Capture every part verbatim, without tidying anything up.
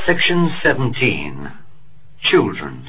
Section seventeen. Children.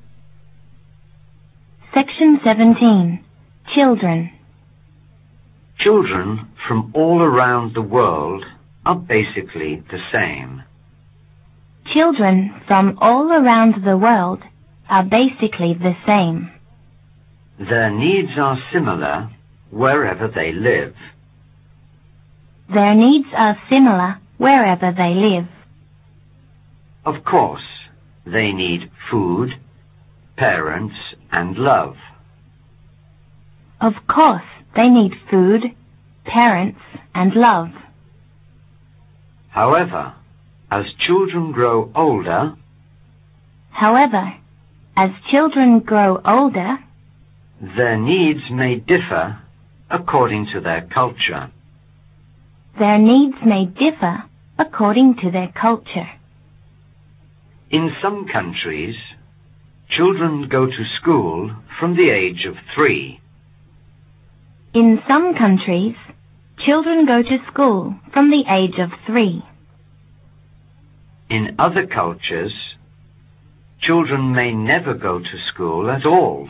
Section seventeen. Children. Children from all around the world are basically the same. Children from all around the world are basically the same. Their needs are similar wherever they live. Their needs are similar wherever they live. Of course, they need food, parents, and love. Of course, they need food, parents, and love. However, as children grow older, However, as children grow older, their needs may differ according to their culture. their needs may differ according to their culture. In some countries, children go to school from the age of three. In some countries, children go to school from the age of three. In other cultures, children may never go to school at all.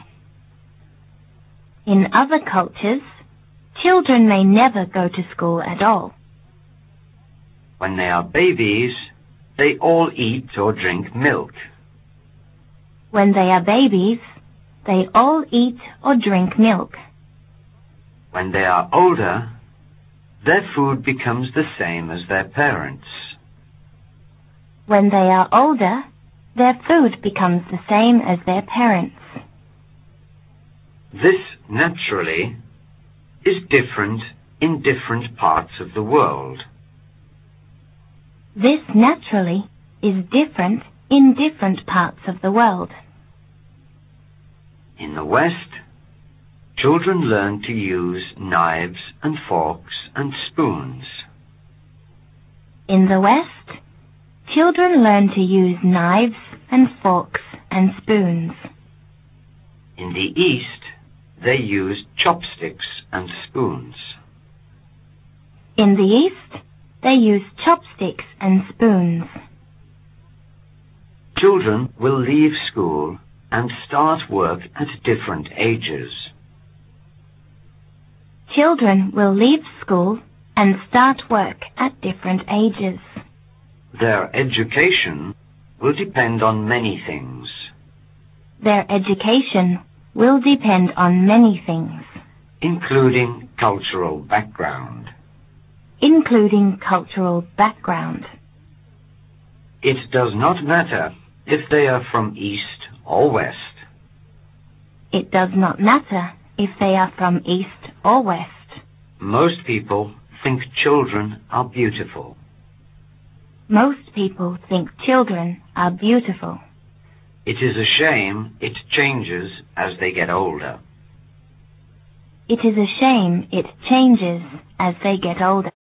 In other cultures, children may never go to school at all. When they are babies, they all eat or drink milk. When they are babies, they all eat or drink milk. When they are older, their food becomes the same as their parents. When they are older, their food becomes the same as their parents. This, naturally, is different in different parts of the world. This naturally is different in different parts of the world. In the West, children learn to use knives and forks and spoons. In the West, children learn to use knives and forks and spoons. In the East, they use chopsticks and spoons. In the East, they use chopsticks and spoons. Children will leave school and start work at different ages. Children will leave school and start work at different ages. Their education will depend on many things. Their education will depend on many things, including cultural background. including cultural background. It does not matter if they are from East or West. It does not matter if they are from East or West. Most people think children are beautiful. Most people think children are beautiful. It is a shame it changes as they get older. It is a shame it changes as they get older.